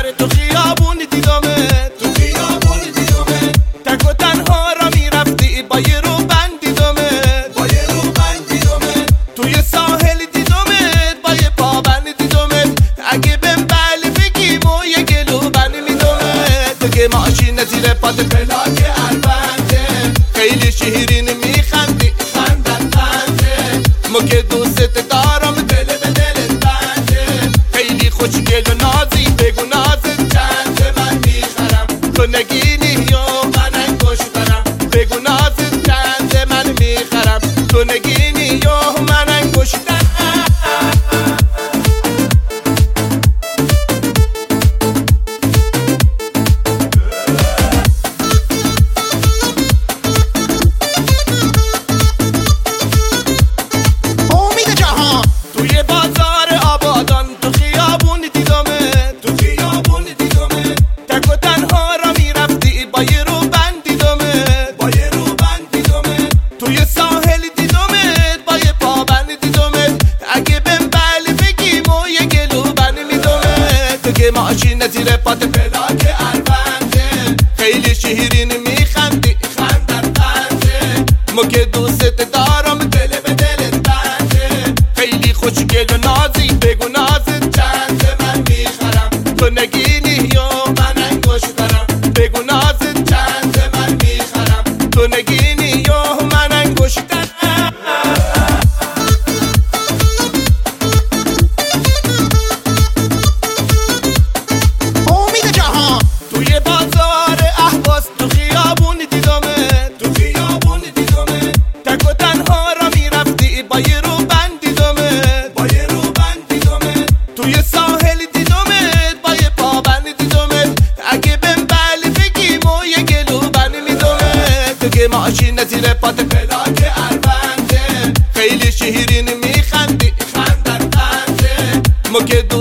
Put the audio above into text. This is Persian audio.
تو خیابون دیدمت، تو خیابون دیدمت، تک و تنها را میرفتی با یه روبند دیدمت، با یه روبند دیدمت، توی ساحل دیدمت با یه پابند دیدمت، اگه بهم بله بگیم و یه گلوبند میدمت، تو که ماشین زیر پات پلاک البنده، خیلی شیرین میخندی خندت خنده، ما که دوست دارم دل به دلت بنده، خیلی خوشگل و نازی بگو نازت چنده من میخرم، تو نگینی یا من انگشترم، بگو نازت چنده من میخرم، تو نگینی یا من انگشترم. ماشین زیر پات پلاک البنده، خیلی شیرین میخندی خندت خنده، ما که دوست دارم دل به دلت بنده، خیلی خوشگل و نازی بگو نازت چنده من میخرم، تو نگینی یا من انگشترم، بگو نازت چنده من میخرم، تو نگینی یا من انگشترم. ماشین زیر پات پلاک البنده، خیلی شیرین میخندی خندت خنده، ما که